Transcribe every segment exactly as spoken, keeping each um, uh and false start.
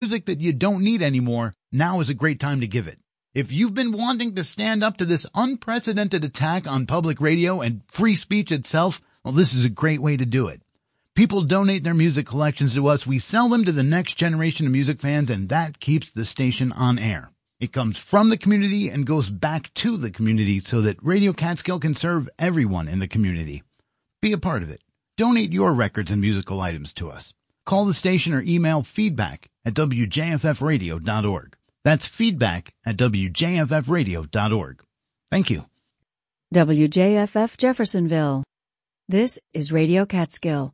music that you don't need anymore, now is a great time to give it. If you've been wanting to stand up to this unprecedented attack on public radio and free speech itself, well, this is a great way to do it. People donate their music collections to us, we sell them to the next generation of music fans, and that keeps the station on air. It comes from the community and goes back to the community so that Radio Catskill can serve everyone in the community. Be a part of it. Donate your records and musical items to us. Call the station or email feedback at w j f f radio dot org. That's feedback at w j f f radio dot org. Thank you. W J F F Jeffersonville. This is Radio Catskill.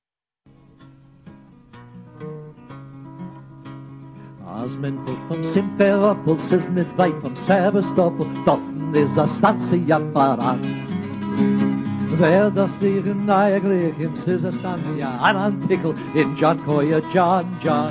Als men komt van Simferopol, is net weit van Sebastopol, dort is a stancija parat. Wer das dir in nahe Gleichens is a stancija, an Antikel in John Coyer, John, John,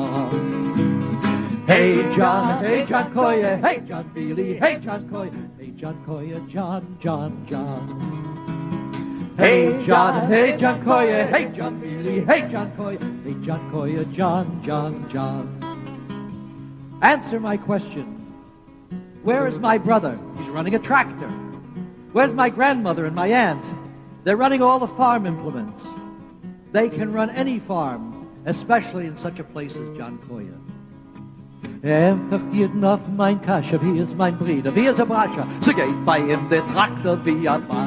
John. Hey John, hey John Coyer, hey John Bealey, hey John Coyer, hey John Coyer, John, John, John. Hey John, hey John Coyer, hey John Bealey, hey John Coyer, hey John Coyer, John, John, John. Answer my question. Where is my brother? He's running a tractor. Where's my grandmother and my aunt? They're running all the farm implements. They can run any farm, especially in such a place as John Coyer. Er vergiert noch mein Kasche, wie ist mein Bruder, wie ist a Brascha, so geht bei ihm der Traktor wie ein Mann.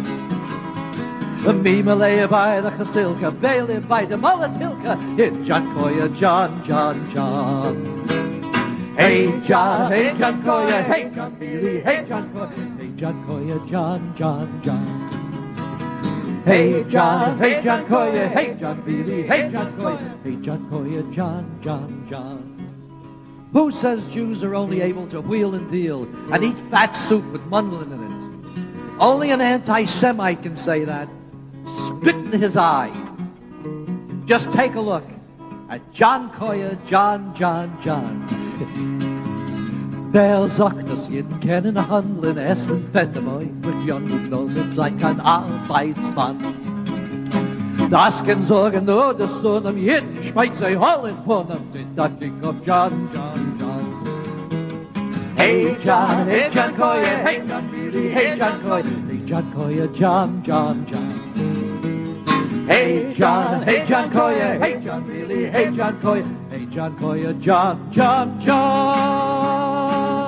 Mimele bei der Gesilke, Bele bei der Molatilke, in John Coyer, John, John, John. Hey John, hey John Coyer, hey John Bealey, hey John Coyer, hey John Coyer, John, John, John. Hey John, hey John Coyer, hey John Bealey, hey John Coyer, hey John Coyer, John, John, John. Who says Jews are only able to wheel and deal and eat fat soup with mandolin in it? Only an anti-Semite can say that. Spit in his eye. Just take a look at John Coyer, John, John, John. Der sagt, dass jeden kennen, handeln, essen, fette Boy, mit John und Noten, sei kein Arbeitsmann. Das kann sorgen nur, dass so einem jeden Schweiz sei Holland von einem Syntactic of John, John, John. Hey John, hey John Coyer, hey John Bealey, hey John Coyer, hey John Coyer, John, John, John. Hey John, hey John Coyer, hey John Bealey, hey John Coyer, hey John Coyer, John, John, John.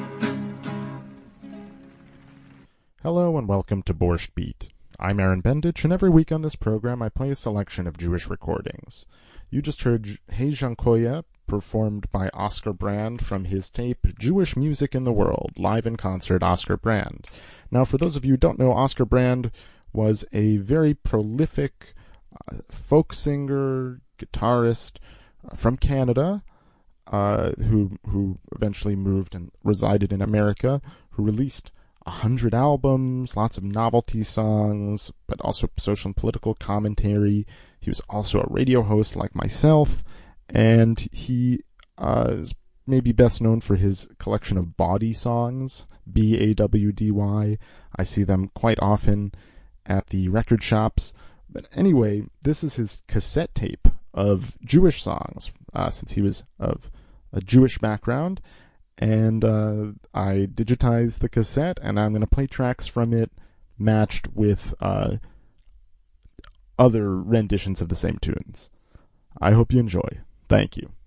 Hello and welcome to Borscht Beat. I'm Aaron Bendich, and every week on this program I play a selection of Jewish recordings. You just heard Hey John Coyer, performed by Oscar Brand from his tape Jewish Music in the World, live in concert, Oscar Brand. Now, for those of you who don't know, Oscar Brand was a very prolific uh, folk singer, guitarist uh, from Canada, uh, who who eventually moved and resided in America, who released a hundred albums, lots of novelty songs, but also social and political commentary. He was also a radio host like myself, and he uh, is maybe best known for his collection of bawdy songs, B A W D Y. I see them quite often at the record shops. But anyway, this is his cassette tape of Jewish songs, uh, since he was of a Jewish background. And uh, I digitized the cassette, and I'm going to play tracks from it matched with uh, other renditions of the same tunes. I hope you enjoy. Thank you.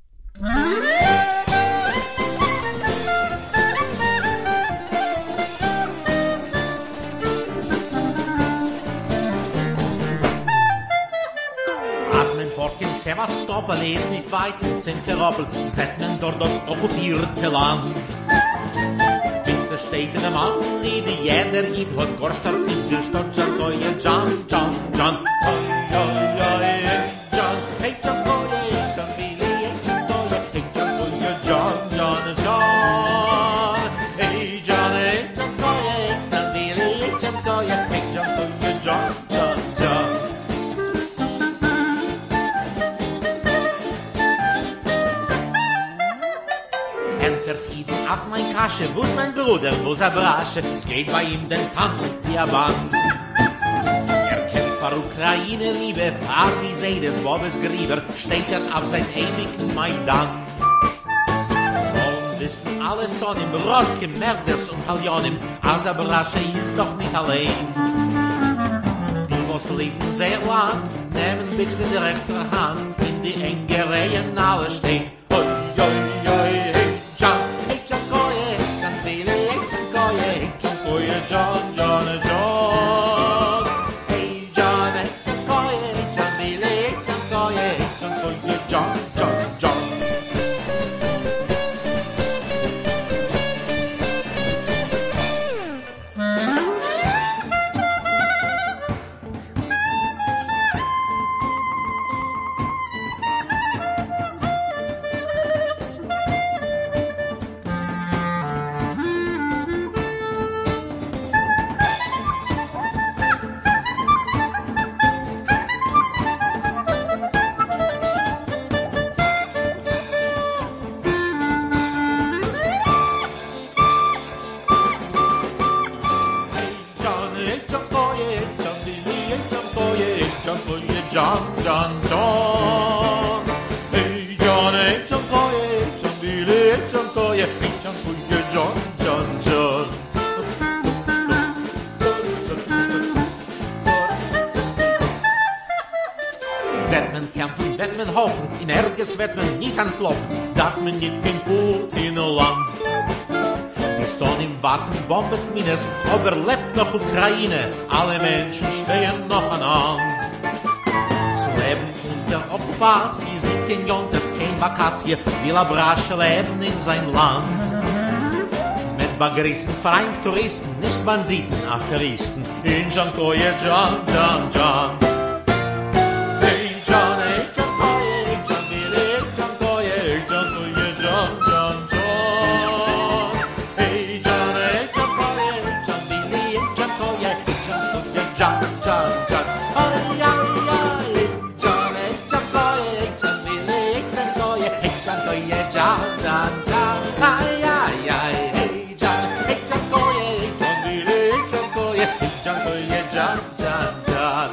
Sevastopol ist nicht weit von Simferopol, sieht man dort das okkupierte Land. Bis es steht in der Machliebe, jeder Jid hat Gorstark in der Stadt, John Coyer, John, John, John. Oi, oi, oi, John, hey John Coyer, hey John Bealey, hey John Coyer, hey John Coyer, John, John, John. Hey John, hey John Coyer, hey John Bealey, hey John Coyer, hey John Coyer, John, John, John. Auf mein Kasche, wo's mein Bruder, wo's a Brasche, es geht bei ihm den Tank wie a Band. Er kämpft für Ukraine, Liebe, fahr die See des Bobes Grieber, steht er auf sein ewigen Maidan. alles son im Roskim, Merders und Talionim, als aber Rasche ist doch nicht allein. Die, was leben sehr lang, nehmen Bix in der rechter Hand, in die enge Reihen alle stehen. Oi, oi, oi, hey, John, hey, John, Goye, hey, John, Billy, hey, John, Goye, hey, John, Goye, John, John, John. Hey, John, hey, John, Goye, hey, John, Billy, hey, John, Goye, hey, John, Goye, John, John, John. John, John, John. Hey, John, hey, John, boy, hey, John, Billy, hey, John, boy, hey, John, boy, John, John, John. Wird man kämpfen, wird man hoffen, in Ärges wird man nicht entlaufen, darf man nicht in Putin-Land. Die Sonne im Warfen, Bombes, Mines, aber lebt noch Ukraine, alle Menschen stehen noch an Hand. Das Leben unter Okkupation ist nicht kein Jontef, kein Vakatie, will aber rasch leben in sein Land. Mit Bagrissen, freien Touristen, nicht Banditen, Afferisten, in John Koye, John, John, John. Hey John, hey John Koye, hey John Billy, hey John Koye, hey John Koye, John, John, John. Hey John, hey John Koye, hey John Billy, hey John Koye, hey John Koye, John, John, John. Ay, ay, ay, hey John, hey John Koye, hey John Billy, hey John Koye, hey John Koye, John, John, John. Ay, ay, ay, hey John, hey John Koye, hey John Billy, hey John Koye, hey John Koye, John, John, John.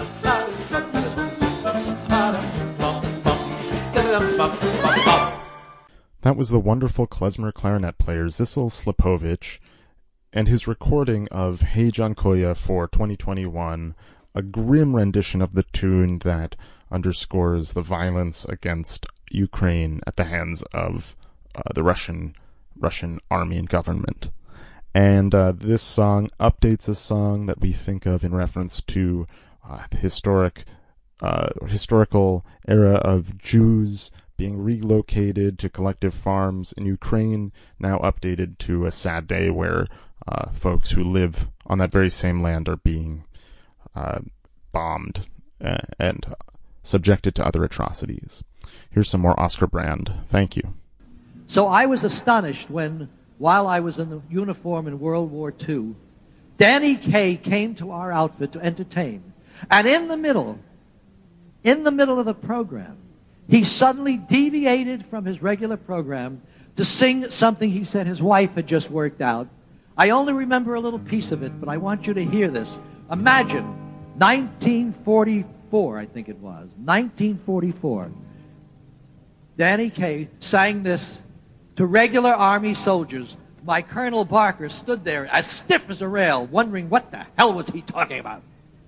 That was the wonderful klezmer clarinet player Zissel Slipovich and his recording of Hey Jankoya for twenty twenty-one, a grim rendition of the tune that underscores the violence against Ukraine at the hands of uh, the Russian Russian army and government. And uh, this song updates a song that we think of in reference to uh, the historic uh, historical era of Jews being relocated to collective farms in Ukraine, now updated to a sad day where uh, folks who live on that very same land are being uh, bombed uh, and subjected to other atrocities. Here's some more Oscar Brand. Thank you. So I was astonished when, while I was in the uniform in World War Two, Danny Kaye came to our outfit to entertain. And in the middle, in the middle of the program, he suddenly deviated from his regular program to sing something he said his wife had just worked out. I only remember a little piece of it, but I want you to hear this. Imagine nineteen forty-four, I think it was, nineteen forty-four. Danny Kaye sang this to regular army soldiers. My Colonel Barker stood there as stiff as a rail, wondering what the hell was he talking about.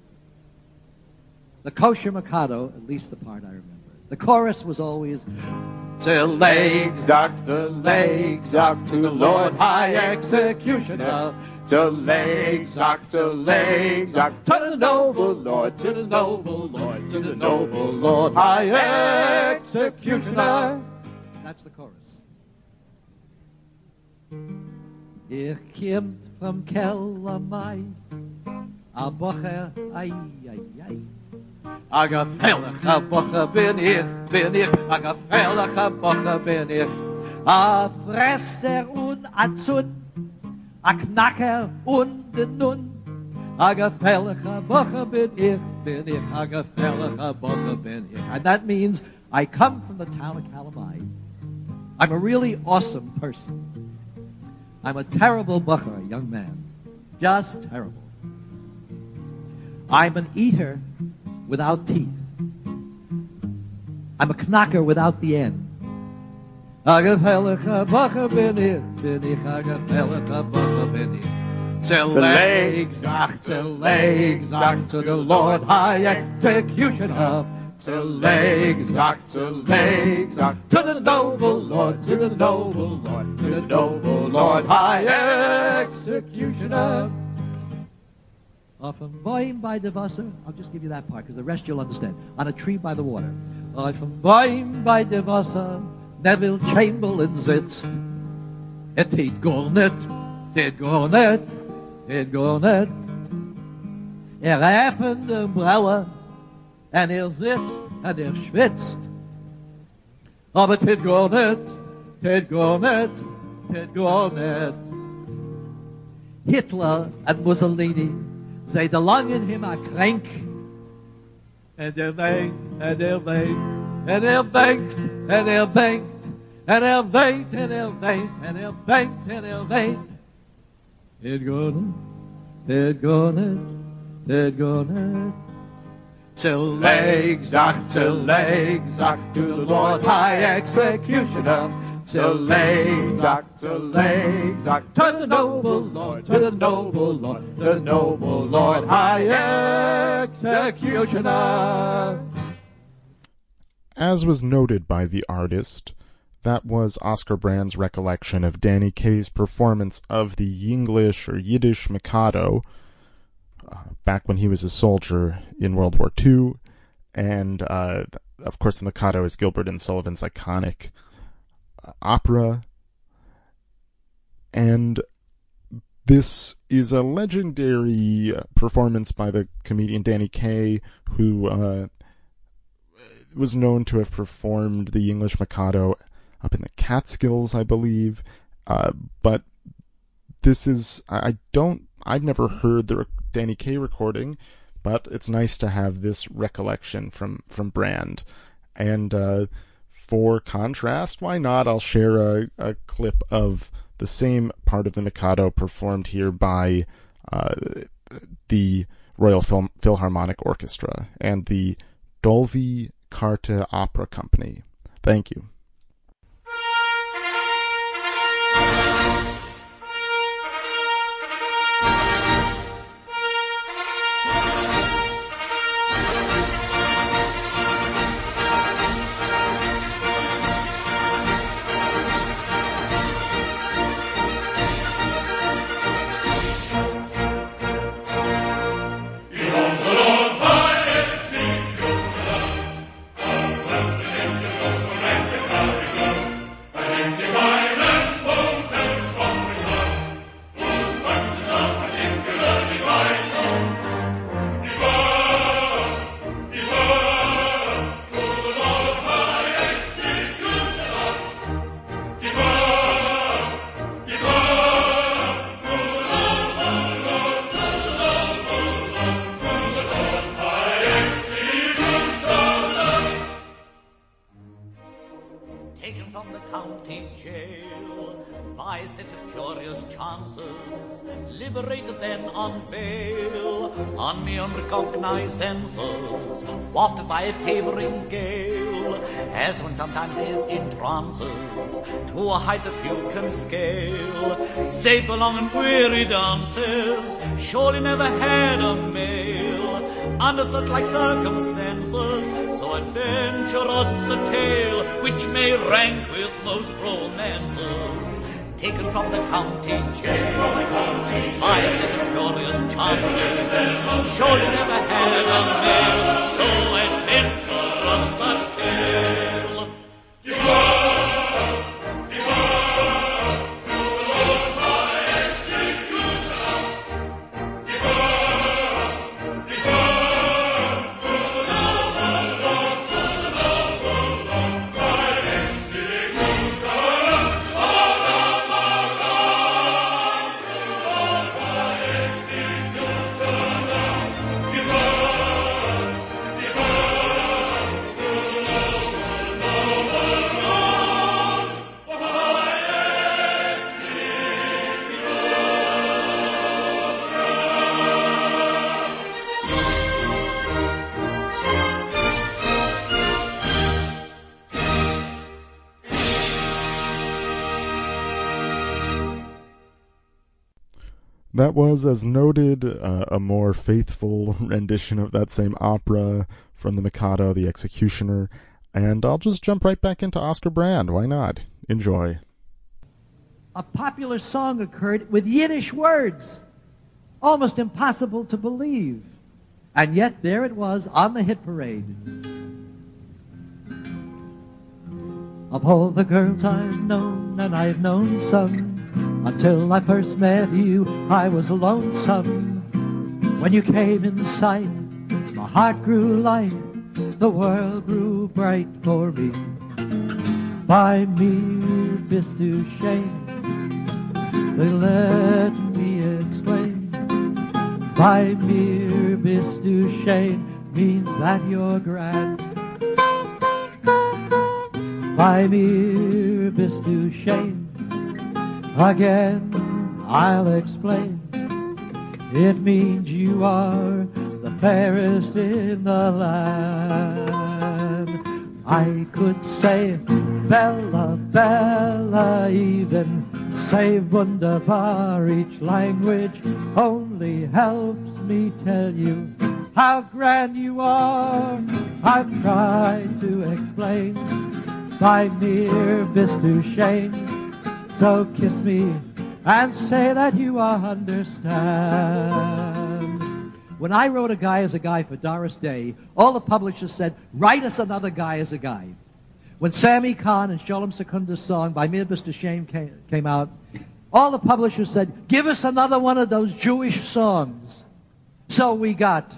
The Kosher Mikado, at least the part I remember. The chorus was always, "To legs up, to legs up, to the Lord High Executioner. To legs up, to legs up, to the noble Lord, to the noble Lord, to the noble Lord High Executioner." That's the chorus. Ich kimmt vom Keller Mai, a Bocher, ay, ay, ay. A gefährlicher Bocher bin ich, bin ich, a gefährlicher Bocher bin ich. A Fresser und a Zun, a Knacker und a Nun. A gefährlicher Bocher bin ich, bin ich, a gefährlicher Bocher bin ich. And that means I come from the town of Kalamai. I'm a really awesome person. I'm a terrible Bocher, a young man. Just terrible. I'm an eater without teeth. I'm a knacker without the end. A gefälliger Bacher bin ich, bin ich a gefälliger Bacher bin ich. Zerleg, sagt, zerleg, sagt to the Lord High Executioner. Zerleg, sagt, zerleg, sagt to the noble Lord, to the noble Lord, to the noble Lord High Executioner. Off a vine by the Wasser, I'll just give you that part because the rest you'll understand. On a tree by the water. Off a vine by the Wasser, Neville Chamberlain sitzt. Et heet gar net, het gar net, het gar net. Er öffnet de Umbrella en er sitzt en er schwitzt. Aber het heet gar net, het gar net, het gar net. Hitler and Mussolini, zij de lang in hem a krank. En er denkt, en er denkt, en er denkt, en er denkt, en er denkt, en er denkt, en er denkt, en er denkt. Het gaat niet, het gaat niet, het gaat niet. Till legs, ach, till legs, ach, to the Lord High Executioner. Till legs, ach, till legs, ach, to the noble Lord, to the noble Lord, the noble Lord High Executioner. As was noted by the artist, that was Oscar Brand's recollection of Danny Kaye's performance of the Yinglish or Yiddish Mikado uh, back when he was a soldier in World War Two, and uh, of course the Mikado is Gilbert and Sullivan's iconic uh, opera, and this is a legendary performance by the comedian Danny Kaye, who uh, was known to have performed the English Mikado up in the Catskills, I believe. Uh, but this is, I don't, I've never heard the Danny Kaye recording, but it's nice to have this recollection from, from Brand. And uh, for contrast, why not? I'll share a, a clip of the same part of the Mikado performed here by uh, the Royal Phil- Philharmonic Orchestra and the Dolby Carte Opera Company. Thank you. Senses, wafted by a favoring gale, as one sometimes is in trances, to a height that few can scale. Save long and weary dances, surely never had a male, under such like circumstances, so adventurous a tale, which may rank with most romances. Taken from the county jail by a set of glorious chances, surely never had a male so adventurous a tale. Devour, devour, to the Lord High Executioner. Devour, devour, to the noble Lord, to the noble Lord High Executioner. Devour, devour, to the That was, as noted, uh, a more faithful rendition of that same opera from the Mikado, the Executioner, and I'll just jump right back into Oscar Brand. Why not? Enjoy. A popular song occurred with Yiddish words, almost impossible to believe, and yet there it was on the hit parade. Of all the girls I've known, and I've known some, until I first met you, I was lonesome. When you came in sight, my heart grew light, the world grew bright for me. By mere bistu shame, they let me explain. By mere bistu shame means that you're grand. By mere bistu shame, again I'll explain. It means you are the fairest in the land. I could say Bella, Bella, even say wunderbar. Each language only helps me tell you how grand you are. I've tried to explain by mere bistu shame. So kiss me and say that you understand. When I wrote A Guy is a Guy for Doris Day, all the publishers said, write us another Guy is a Guy. When Sammy Kahn and Sholem Secunda's song By Mere Bistu Shame came, came out, all the publishers said, give us another one of those Jewish songs. So we got,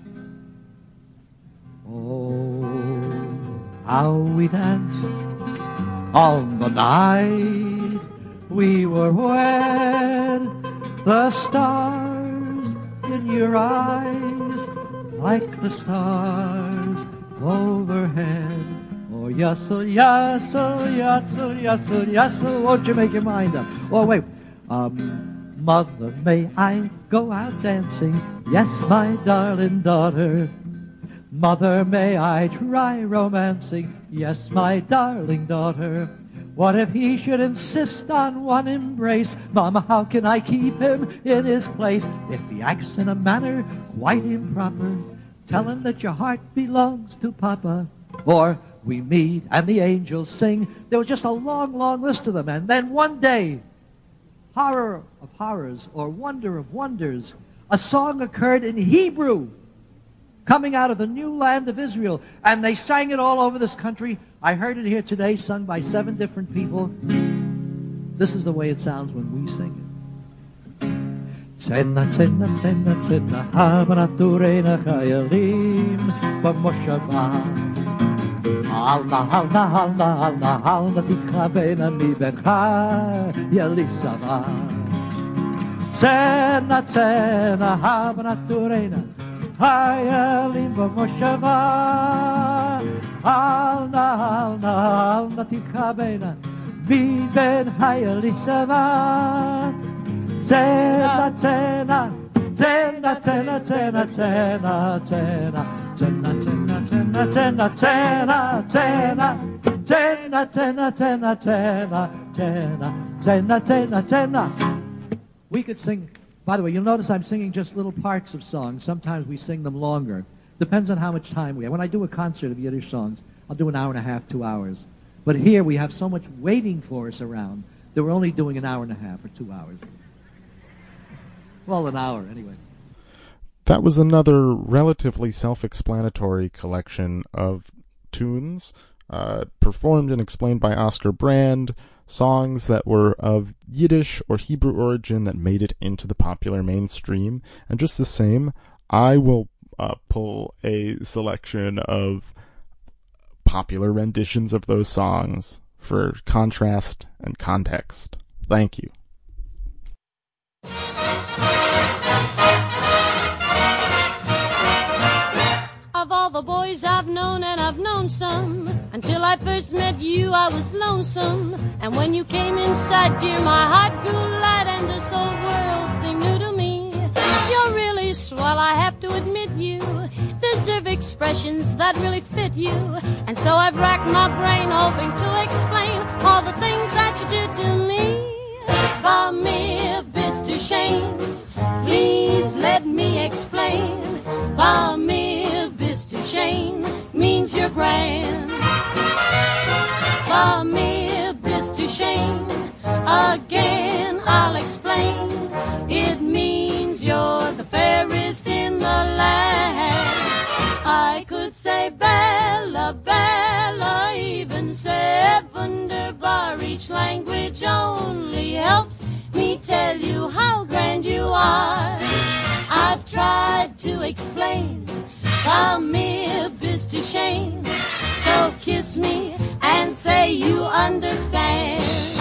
oh, how we danced on the night we were wed, the stars in your eyes like the stars overhead. Oh, yussel, yussel, yussel, yussel, yussel, won't you make your mind up? Oh, wait. Um, mother, may I go out dancing? Yes, my darling daughter. Mother, may I try romancing? Yes, my darling daughter. What if he should insist on one embrace? Mama, how can I keep him in his place? If he acts in a manner quite improper, tell him that your heart belongs to Papa. Or we meet and the angels sing. There was just a long, long list of them. And then one day, horror of horrors or wonder of wonders, a song occurred in Hebrew coming out of the new land of Israel. And they sang it all over this country. I heard it here today, sung by seven different people. This is the way it sounds when we sing it. Tzena, tzena, tzena, tzena, habanaturena chayalim b'moshava. Alna, alna, alna, alna, alna, titkabena mi bencha yelisava. Tzena, tzena, habanaturena chayalim b'moshava. Alna, alna, alna, titkabena mi bencha yelisava. Tzena, tzena, tzena, tzena, tzena, tzena, tzena, tzena, tzena, tzena, tzena, tzena, tzena, tzena, tzena, tzena, tzena, tzena, tzena. We could sing, by the way, you'll notice I'm singing just little parts of songs. Sometimes we sing them longer. Depends on how much time we have. When I do a concert of Yiddish songs, I'll do an hour and a half, two hours. But here we have so much waiting for us around that we're only doing an hour and a half or two hours. Well, an hour, anyway. That was another relatively self-explanatory collection of tunes, uh, performed and explained by Oscar Brand, songs that were of Yiddish or Hebrew origin that made it into the popular mainstream. And just the same, I will uh, pull a selection of popular renditions of those songs for contrast and context. Thank you. Of all the boys I've known, and I've known some, until I first met you I was lonesome. And when you came inside, dear, my heart grew light and this whole world seemed new to me. You're really swell, I have to admit you deserve expressions that really fit you. And so I've racked my brain hoping to explain all the things that you did to me. By me, bistu shame, let me explain. Vamir Bistushane means you're grand. Vamir Bistushane, again I'll explain. It means you're the fairest in the land. I could say Bella, Bella, even say Wunderbar. Each language only helps me tell you how grand you are. I've tried to explain Vamir Bistushane, so kiss me and say you understand.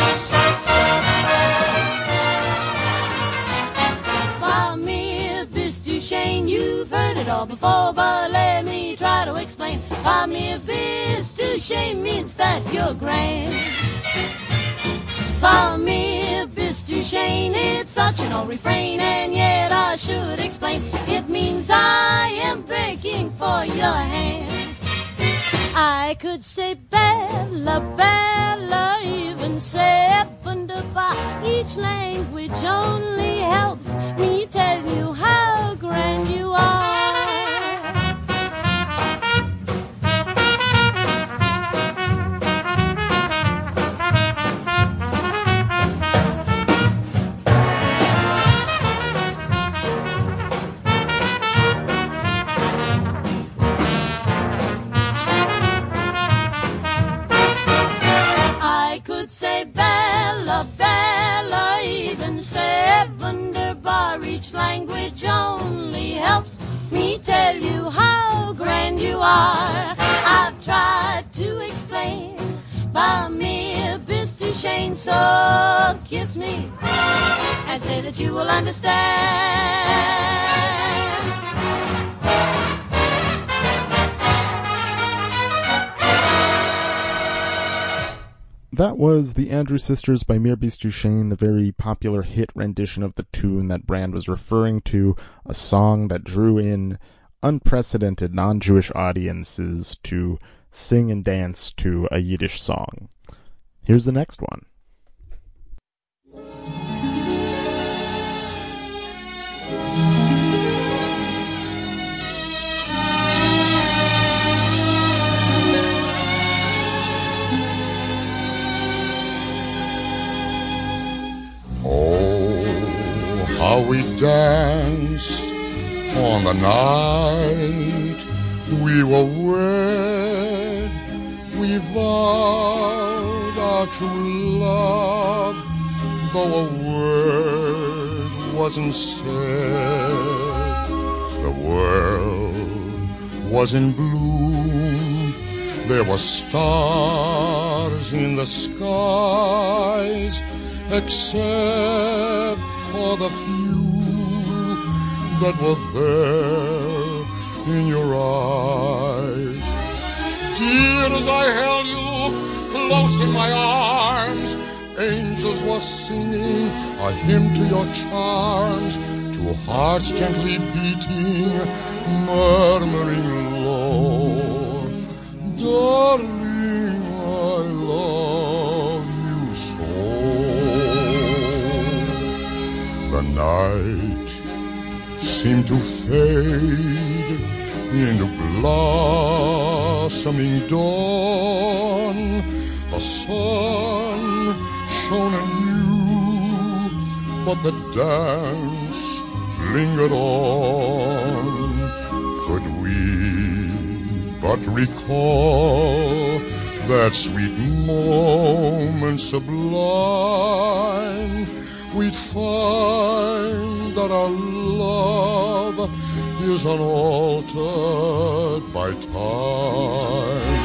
Vamir Bistushane, you've heard it all before, but let me try to explain. Vamir Bistushane means that you're grand. Vamir Bistushane, it's such an old refrain, and yet I should explain. It means I am begging for your hand. I could say Bella, Bella, even say Wunderbar. Each language only helps me tell you how grand you are. Say Bella, Bella, even say Wunderbar. Each language only helps me tell you how grand you are. I've tried to explain Vamir Bistushane, so kiss me and say that you will understand. That was the Andrews Sisters by Mir Bistushane, the very popular hit rendition of the tune that Brand was referring to, a song that drew in unprecedented non-Jewish audiences to sing and dance to a Yiddish song. Here's the next one. How we danced on the night we were wed. We vowed our true love, though a word wasn't said. The world was in bloom. There were stars in the skies, except for the few that were there in your eyes. Dear, as I held you close in my arms, angels were singing a hymn to your charms, two hearts gently beating, murmuring low, darling, I love you so. The night seemed to fade into blossoming dawn. The sun shone anew, but the dance lingered on. Could we but recall that sweet moment sublime, we'd find that our love is unaltered by time.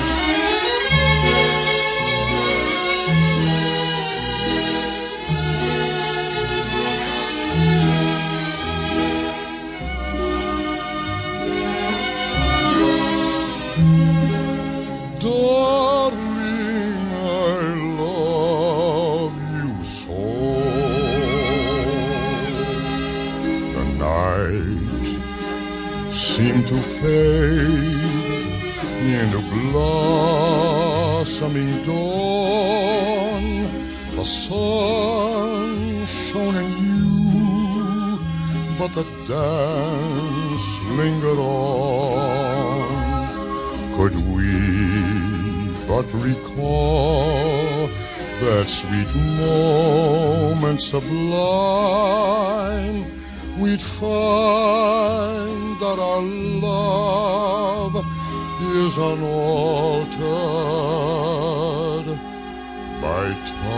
Darling, I love you so. The night seemed to fade into blossoming dawn. The sun shone anew, but the dance lingered on. Could we but recall that sweet moment sublime, we'd find that our love is unaltered by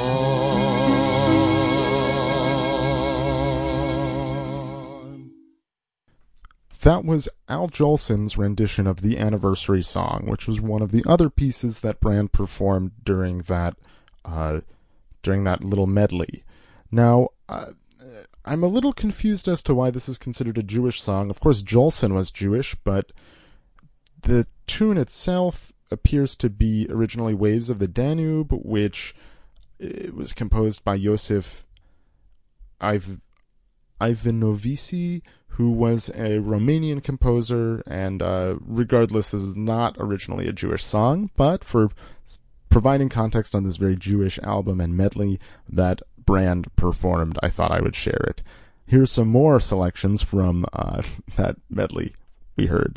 time. That was Al Jolson's rendition of the Anniversary Song, which was one of the other pieces that Brand performed during that uh, during that little medley. Now, uh, I'm a little confused as to why this is considered a Jewish song. Of course, Jolson was Jewish, but the tune itself appears to be originally Waves of the Danube, which it was composed by Yosef Iv- Ivanovici, who was a Romanian composer, and uh, regardless, this is not originally a Jewish song, but for providing context on this very Jewish album and medley that Brand performed, I thought I would share it. Here's some more selections from uh, that medley we heard.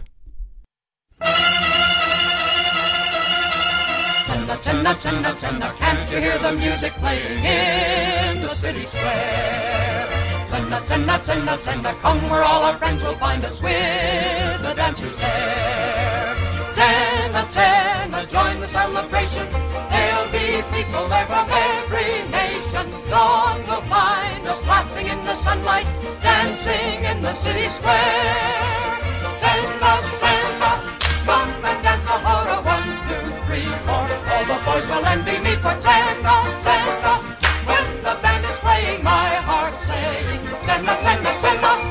Cenna, cenna, cenna, cenna, can't you hear the music playing in the city square? Cenna, cenna, cenna, cenna, come where all our friends will find us with the dancers there. Cenna, cenna, join the celebration, there'll be people there from every nation. Dawn will find us laughing in the sunlight, dancing in the city square. Cenna, cenna, come and dance the hora, one, two, three, four. All the boys will envy me for Cenna, cenna. When the band is playing, my heart saying Cenna, cenna, cenna.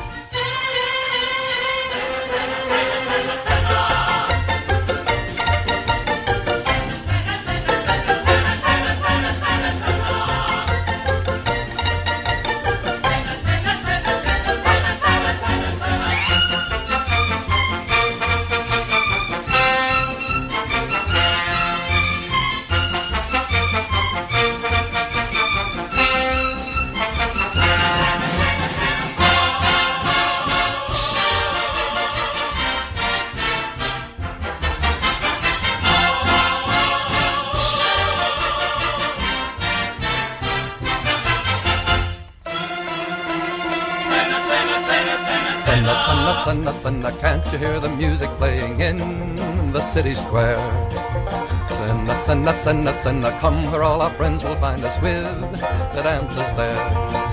Cenna, cenna, can't you hear the music playing in the city square? Cenna, cenna, cenna, cenna, come where all our friends will find us with the dancers there.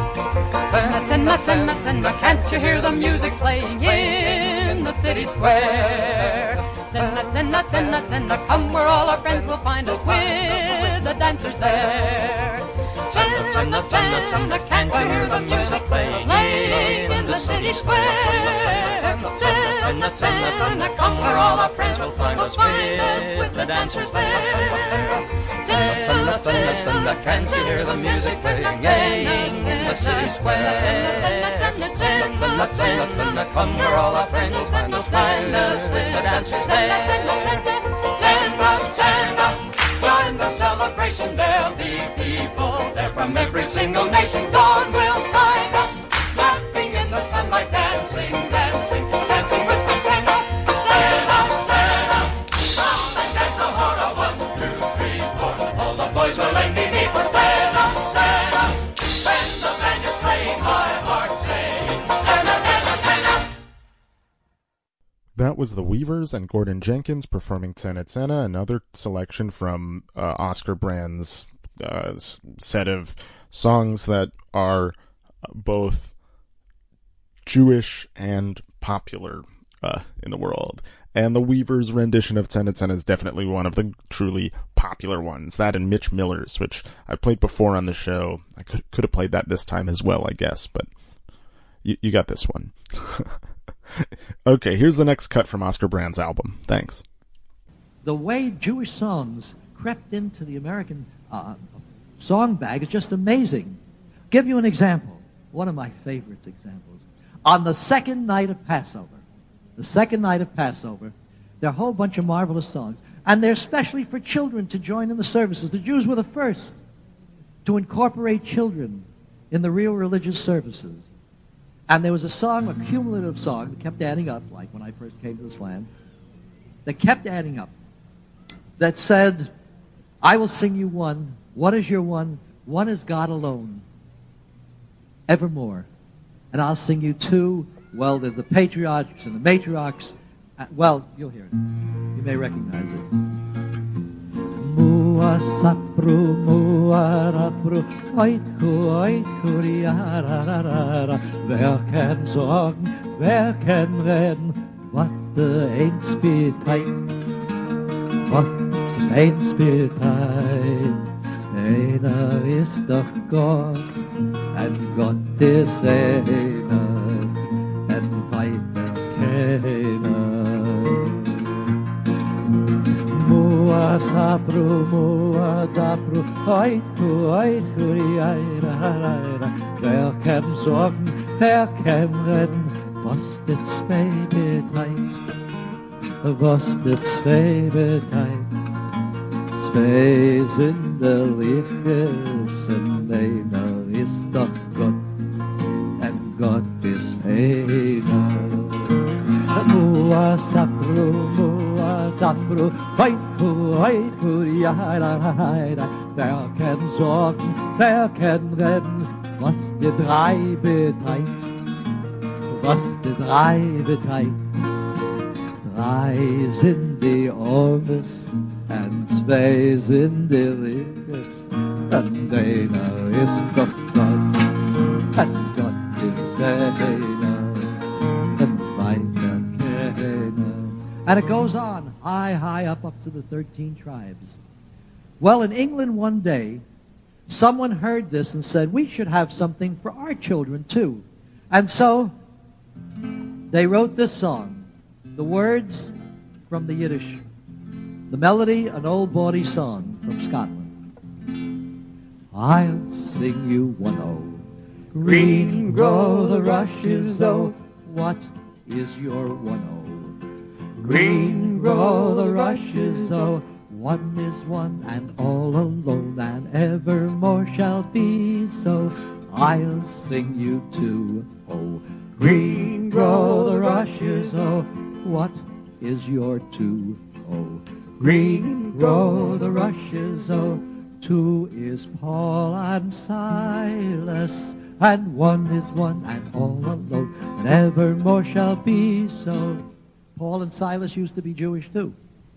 Cenna, cenna, cenna, cenna, can't you hear the music playing in the city square? Cenna, cenna, cenna, cenna, come where all our friends will find us with the dancers there. Cenna, cenna, cenna, cenna, can't you hear the music playing in the city square? Cenna, cenna, cenna, come where all our friends will find us with the dancers there. Cenna, cenna, cenna, can't you hear the music playing in the city square? Cenna, cenna, cenna, come where all our friends will find us with the dancers there. Cenna, cenna, join the celebration, there'll be people there from every single nation. Dawn will find us laughing in the sunlight, dancing, dancing, dancing with the Cenna, Cenna, Cenna. Come and dance the hora, one, two, three, four. All the boys will envy me for Cenna, Cenna. When the band is playing, my heart saying Cenna, Cenna, Cenna. That was the Weavers and Gordon Jenkins performing Cenna Cenna, another selection from uh, Oscar Brand's uh, set of songs that are both Jewish and popular uh, in the world. And the Weavers' rendition of Cenna Cenna is definitely one of the truly popular ones. That and Mitch Miller's, which I played before on the show. I could could have played that this time as well, I guess, but you, you got this one. Okay, here's the next cut from Oscar Brand's album. Thanks. The way Jewish songs crept into the American uh, song bag is just amazing. Give you an example. One of my favorite examples. On the second night of Passover, the second night of Passover, there are a whole bunch of marvelous songs, and they're especially for children to join in the services. The Jews were the first to incorporate children in the real religious services. And there was a song, a cumulative song, that kept adding up, like when I first came to this land, that kept adding up, that said, I will sing you one. One is your one. One is God alone. Evermore. And I'll sing you two. Well, they're the patriarchs and the matriarchs. Uh, well, you'll hear it. You may recognize it. Mua sapru, mua rapru, oitku, oitku, riararara. Wer kan sorgen, wer kan redden, wat de eens beteit, wat is eens beteit. Einer ist doch Gott, en Gott is einer, en weiter keiner. Mua sapru, mua dapru, oitku, oitku, riararara. Wer kan sorgen, wer kan redden, was de zwei beteit, was de zwei beteit. Zwei sind der Liches, en einer ist doch Gott, en Gott ist einer. Mua sapru, mua dapru, oitku, oitku, riararara. Wer kann sorgen, wer kann redden, was die drei beteit, was die drei beteit. Drei sind die Ormes, en zwei sind die Liches, en einer ist doch Gott, en Gott ist einer, en weiter keiner. And it goes on, high, high up, up to the thirteen tribes. Well, in England one day, someone heard this and said, we should have something for our children too. And so, they wrote this song, the words from the Yiddish, the melody, an old bawdy song from Scotland. I'll sing you one oh. Green grow the rushes, oh, what is your one oh? Green grow the rushes, oh, one is one and all alone, and evermore shall be so. I'll sing you two, oh. Green grow the rushes, oh, what is your two, oh? Green grow the rushes, oh, two is Paul and Silas, and one is one and all alone, and evermore shall be so. Paul and Silas used to be Jewish too.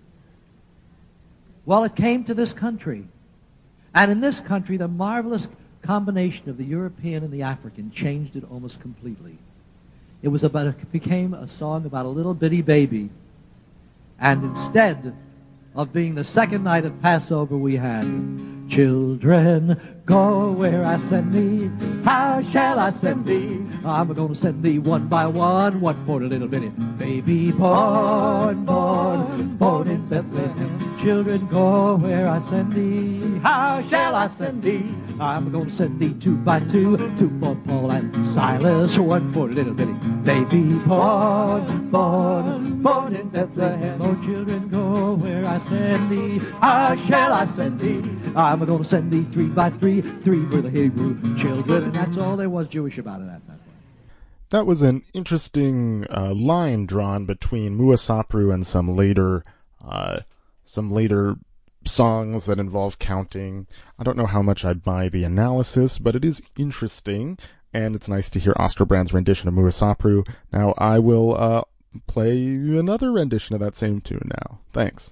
Well, it came to this country, and in this country the marvelous combination of the European and the African changed it almost completely. It was about, it became a song about a little bitty baby, and instead of being the second night of Passover, we had, children, go where I send thee. How shall I send thee? I'm going to send thee one by one, one for the little bitty baby born, born, born in Bethlehem. Children, go where I send thee. How shall I send thee? I'm going to send thee two by two, two for Paul and Silas, one for the little bitty baby born, born, born in Bethlehem. Oh, children, go where I send thee. How shall I send thee? I'm going to send thee three by three, three for the Hebrew children. And that's all there was Jewish about it at that point. That was an interesting uh, line drawn between Mua Sapru and some later, uh, some later songs that involve counting. I don't know how much I buy the analysis, but it is interesting, and it's nice to hear Osterbrand's rendition of Mua Sapru. Now I will uh, play another rendition of that same tune now. Thanks.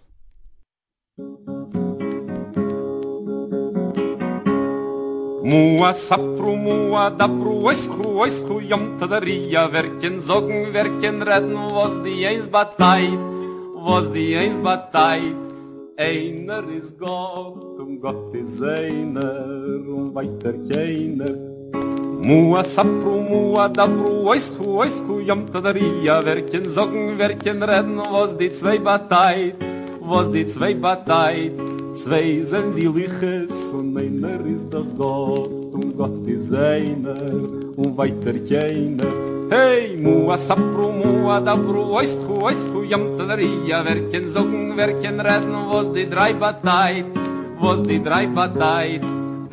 Mua sapru, mua dapru, oiskru, oiskru, jom tadaria, werken zogen, werken redden, was die eins bateit, was die eins bateit. Einer is Gott, und Gott is einer, und weiter keiner. Mua sapru, mua dapru, oiskru, oiskru, jom tadaria, werken zogen, werken redden, was die zwei bateit, was die zwei bateit. Zwei sind die Liches und einer ist doch Gott und Gott ist einer und weiter keiner. Hey, mua sapru, mua dabru, oistru, oistru, jamtadaria, wer kann sagen, wer kann reden, was die drei bateit, was die drei bateit.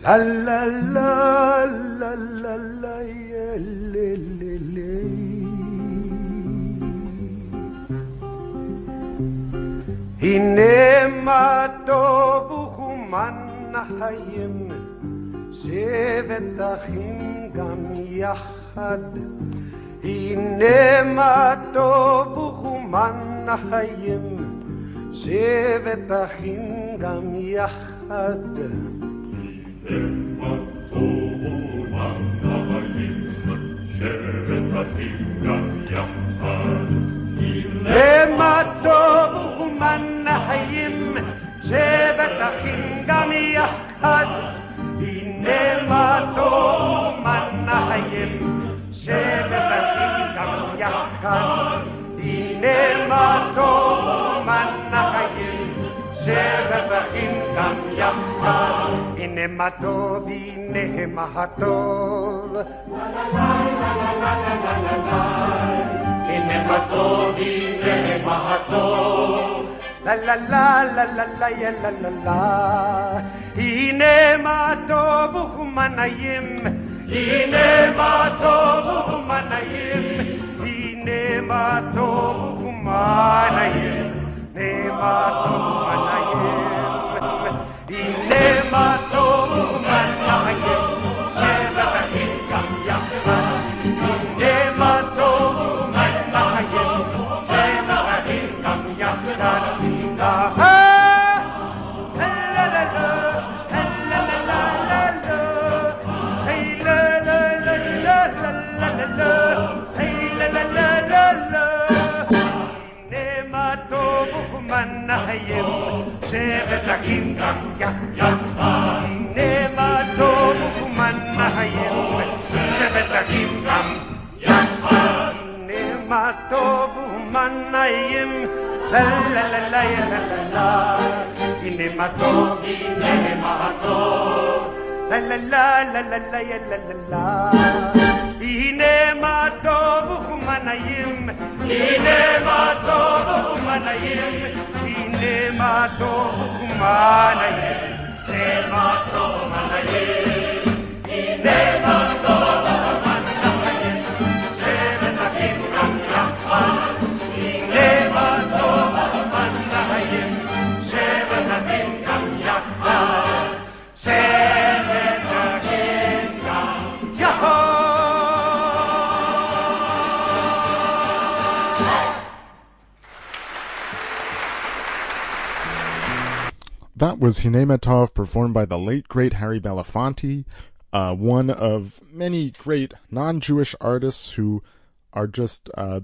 La la la la la la yeah, le, le, le. Hine mato buchuman hayim sevet achim gam yachad. Hine mato buchuman hayim sevet achim gam yachad. למה טוב ומן החיים שבט אחים גם יחד הנה מה טוב ומן החיים שבט אחים גם יחד הנה מה טוב ומן החיים שבט אחים גם יחד הנה מה טוב הנה מה טוב הנה מה טוב, הנה מה טוב. לה לה לה לה לה לה יה לה לה לה. הנה מה טוב ומה נעים. הנה מה טוב ומה נעים. הנה מה טוב ומה נעים. הנה מה טוב ומה נעים. הנה מה טוב ומה נעים. שבט אחים גם יחד. הנה מה טוב שבט אחים גם יחד הנה מה טוב ומה נעים שבט אחים גם יחד הנה מה טוב ומה נעים לה לה לה לה לה לה לה הנה מה טוב הנה מה טוב לה לה לה לה לה לה לה לה לה הנה מה טוב ומה נעים הנה מה טוב ומה נעים הנה מה טוב ומה נעים הנה מה טוב ומה נעים הנה מה טוב ומה נעים שבט אחים גם יחד הנה מה טוב ומה נעים שבט אחים גם יחד שבט אחים גם יחד. That was Hinematov, performed by the late, great Harry Belafonte, uh, one of many great non-Jewish artists who are just uh,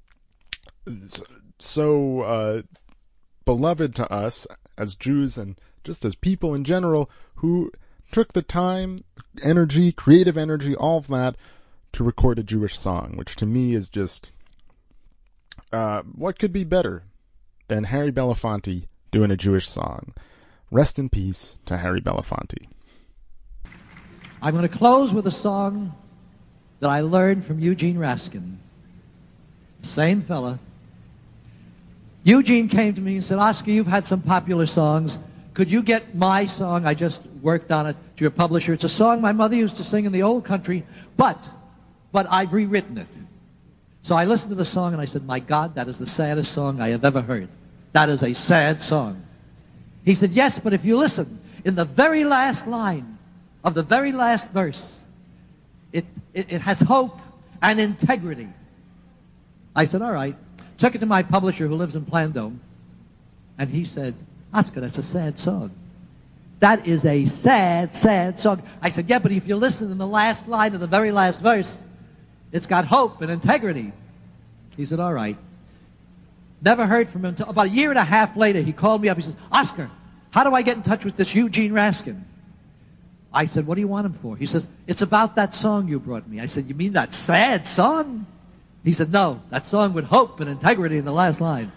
so uh, beloved to us as Jews and just as people in general, who took the time, energy, creative energy, all of that, to record a Jewish song, which to me is just, uh, what could be better than Harry Belafonte doing a Jewish song? Rest in peace to Harry Belafonte. I'm going to close with a song that I learned from Eugene Raskin. Same fella. Eugene came to me and said, Oscar, you've had some popular songs. Could you get my song? I just worked on it to your publisher. It's a song my mother used to sing in the old country, but, but I've rewritten it. So I listened to the song and I said, my God, that is the saddest song I have ever heard. That is a sad song. He said, yes, but if you listen, in the very last line of the very last verse, it, it, it has hope and integrity. I said, all right. Took it to my publisher who lives in Plandome, and he said, Oscar, that's a sad song. That is a sad, sad song. I said, yeah, but if you listen in the last line of the very last verse, it's got hope and integrity. He said, all right. Never heard from him until about a year and a half later. He called me up. He says, Oscar, how do I get in touch with this Eugene Raskin? I said, what do you want him for? He says, it's about that song you brought me. I said, you mean that sad song? He said, no, that song with hope and integrity in the last line.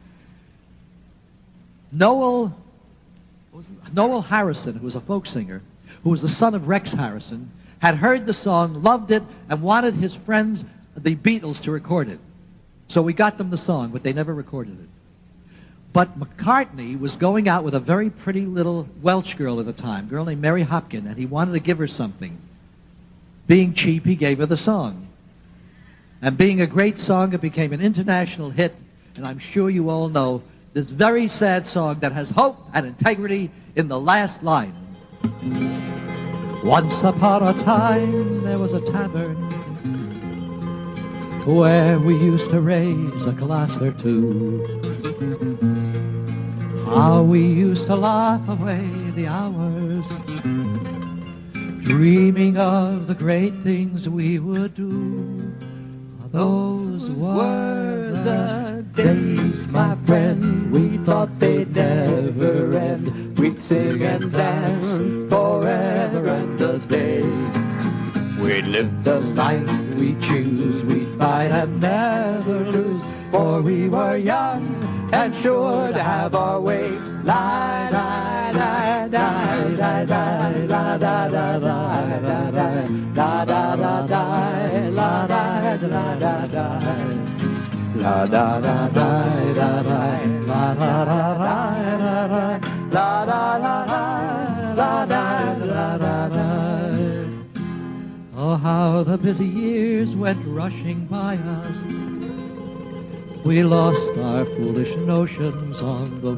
Noel, Noel Harrison, who was a folk singer, who was the son of Rex Harrison, had heard the song, loved it, and wanted his friends, the Beatles, to record it. So we got them the song, but they never recorded it. But McCartney was going out with a very pretty little Welsh girl at the time, a girl named Mary Hopkin, and he wanted to give her something. Being cheap, he gave her the song. And being a great song, it became an international hit, and I'm sure you all know this very sad song that has hope and integrity in the last line. Once upon a time, there was a tavern where we used to raise a glass or two. How we used to laugh away the hours, dreaming of the great things we would do. Those were the days, my friend, we thought they'd never end. We'd sing and dance forever and a day. We'd live the life we choose, we'd fight and never lose, for we were young and sure to have our way. La da da da da da da da da da da da da da da la da da da da la da da da da da la da da da da la da da da la da da da da. Oh, how the busy years went rushing by us. We lost our foolish notions on the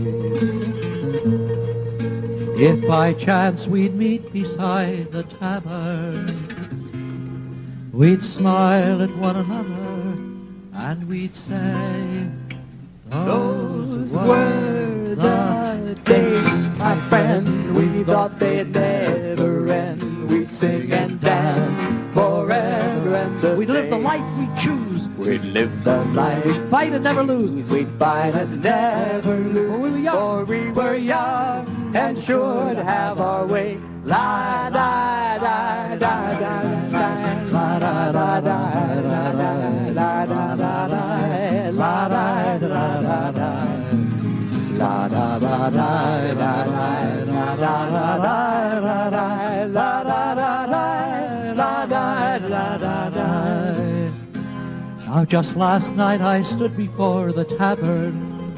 way. If by chance we'd meet beside the tavern, we'd smile at one another and we'd say, those were the days, my friend, we thought they'd never end. We'd sing and dance forever and a day. We'd live the life we choose. We'd live the life. We'd fight and never lose. We'd fight and never lose. For we were young. For we were young and sure to have our way. La da da da da da la da da da da da la da da da la da da da da. La da da da da da la da da da da da la da da da la da da da da. Now just last night I stood before the tavern.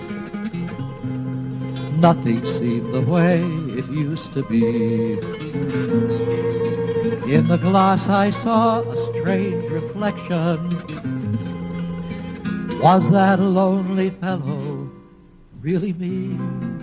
Nothing seemed the way it used to be. In the glass I saw a strange reflection. Was that lonely fellow really me?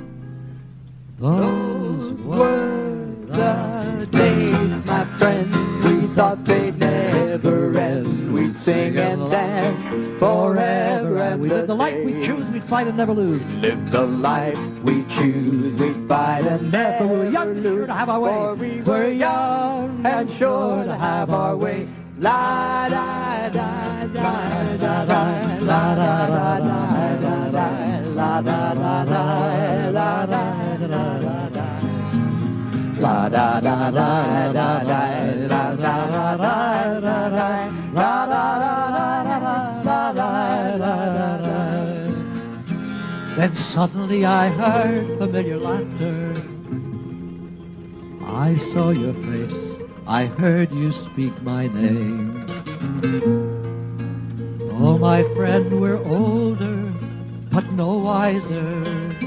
Those were the days, my friend, we thought they'd never end. We'd sing and dance forever and we'd live the life we choose, we'd fight and never lose. Live the life we choose, we'd fight and never lose. We were young and sure to have our way. For we were young and sure to have our way. La da da da da da la da da da da da la da da da la da da da da la da da da da da la da da da da da la da da da da. Then suddenly I heard familiar laughter. I saw your face. I heard you speak my name. Oh, my friend, we're older, but no wiser.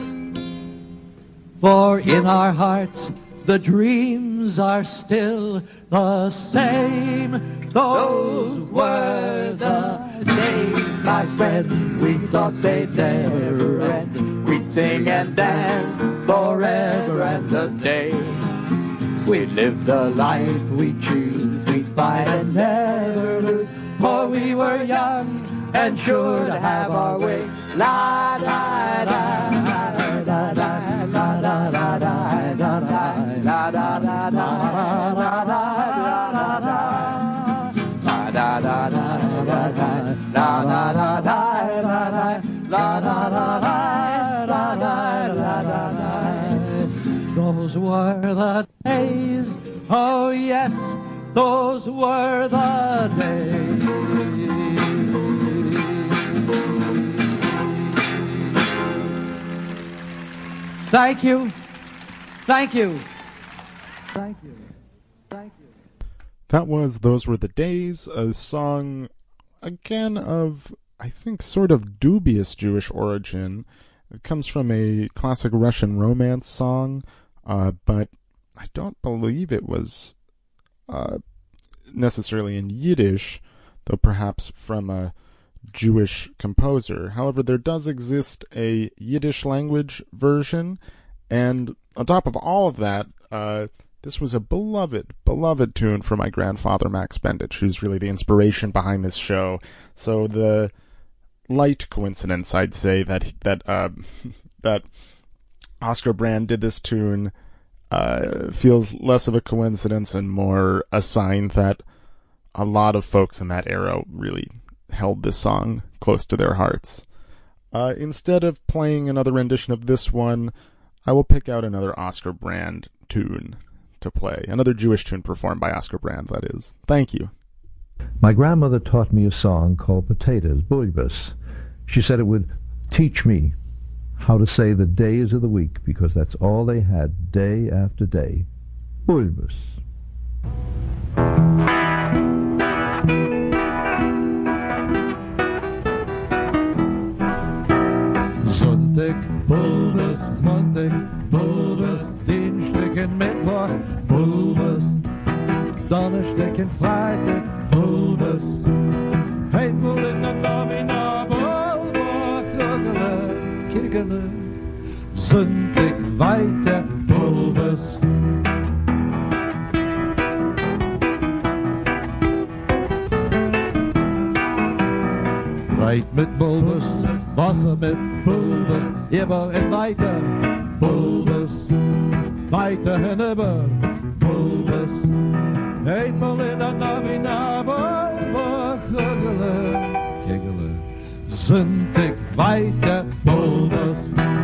For in our hearts, the dreams are still the same. Those were the days, my friend, we thought they'd never end. We'd sing and dance forever and a day. We'd live the life we choose, we'd fight and never lose, for we were young and sure to have our way. La da da da da da la da da da da da la da da da da da da la da da da da da la da da da da la da da da da da da. Those were the days, oh yes, those were the days. Thank you, thank you, thank you, thank you. That was Those Were the Days, a song, again, of, I think, sort of dubious Jewish origin, It comes from a classic Russian romance song, uh, but I don't believe it was uh, necessarily in Yiddish, though perhaps from a Jewish composer. However, there does exist a Yiddish language version, and on top of all of that, uh, this was a beloved, beloved tune for my grandfather, Max Bendich, who's really the inspiration behind this show. So the light coincidence, I'd say, that that uh, that Oscar Brand did this tune uh, feels less of a coincidence and more a sign that a lot of folks in that era really held this song close to their hearts. Uh, instead of playing another rendition of this one, I will pick out another Oscar Brand tune to play. Another Jewish tune performed by Oscar Brand, that is. Thank you. My grandmother taught me a song called Potatoes, Bulbus. She said it would teach me how to say the days of the week, because that's all they had, day after day. Bulbus. Sonntag, Bulbus, Montag, Bulbus, Dienstag und Mittwoch, Bulbus, Donnerstag und Freitag, Bulbus, Einmal in der Domina, Bulbus, Kickele, Kickele, Sonntag weiter, Bulbus. Reit mit Bulbus, Wasser mit Bulbus, immer und weiter, Bulbus, weiter hinüber, Bulbus, einmal in der Nomina, Bulbus, Kiggele, Kiggele, Sonntag weiter, Bulbus.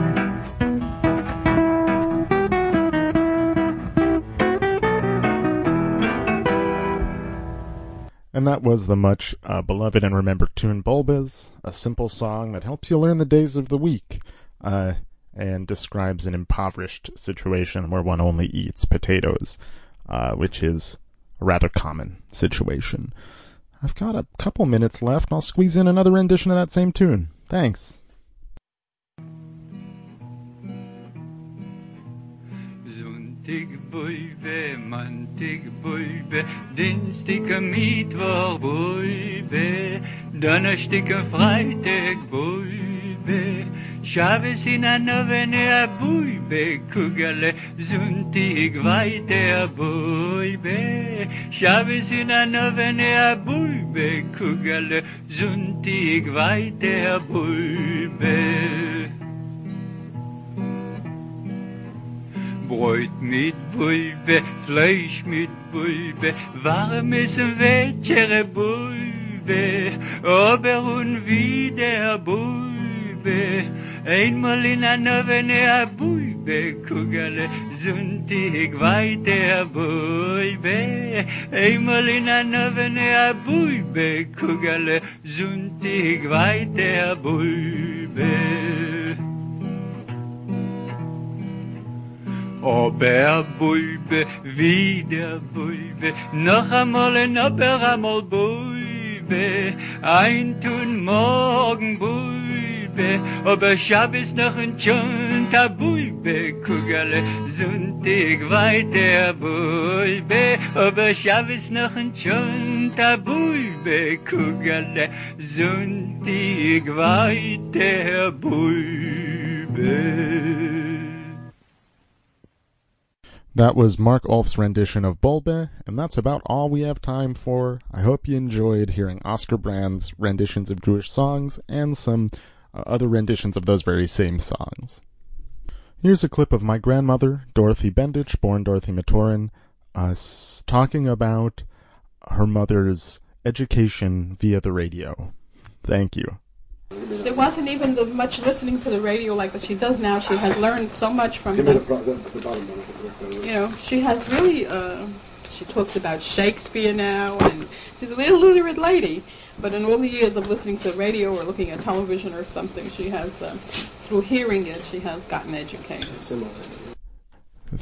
And that was the much uh, beloved and remembered tune Bulbus, a simple song that helps you learn the days of the week, uh, and describes an impoverished situation where one only eats potatoes, uh, which is a rather common situation. I've got a couple minutes left, and I'll squeeze in another rendition of that same tune. Thanks. Sonntag, Bulbe, Montag, Bulbe, Dienstag, Mittwoch, Bulbe, Donnerstag, Freitag, Bulbe, Shabbos in a Novene, Bulbe, Kugele, Sonntag, weiter, Bulbe, Shabbos in a Novene, Bulbe, Kugele, Sonntag, weiter, Bulbe. Brot mit Bulbe, Fleisch mit Bulbe, warmes Wetter Bulbe, aber und wieder Bulbe, einmal in a Novene Bulbe, Kugele, Sonntag weiter Bulbe, einmal in a Novene Bulbe, Kugele, Sonntag weiter Bulbe. Aber Bulbe, wieder Bulbe, noch einmal und aber einmal Bulbe, ein Tun morgen Bulbe, aber Schabbos noch ein Tschunta Bulbe, Kugele, Sonntag weiter Bulbe, aber Schabbos noch ein Tschunta Bulbe, Kugele, Sonntag weiter Bulbe. That was Mark Ulf's rendition of Bulbe, and that's about all we have time for. I hope you enjoyed hearing Oscar Brand's renditions of Jewish songs and some uh, other renditions of those very same songs. Here's a clip of my grandmother, Dorothy Bendich, born Dorothy Matorin, uh, talking about her mother's education via the radio. Thank you. There wasn't even the much listening to the radio like that she does now. She has learned so much from Give the, me the, pro- the, the bottom one. you know, she has really, uh, she talks about Shakespeare now, and she's a little literate lady, but in all the years of listening to the radio or looking at television or something, she has, uh, through hearing it, she has gotten educated.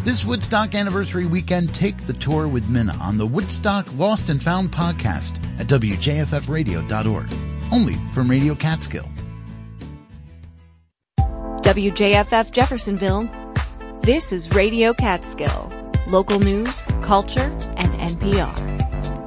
This Woodstock anniversary weekend, take the tour with Minna on the Woodstock Lost and Found podcast at W J F F radio dot org. Only from Radio Catskill. W J F F Jeffersonville. This is Radio Catskill. Local news, culture, and N P R.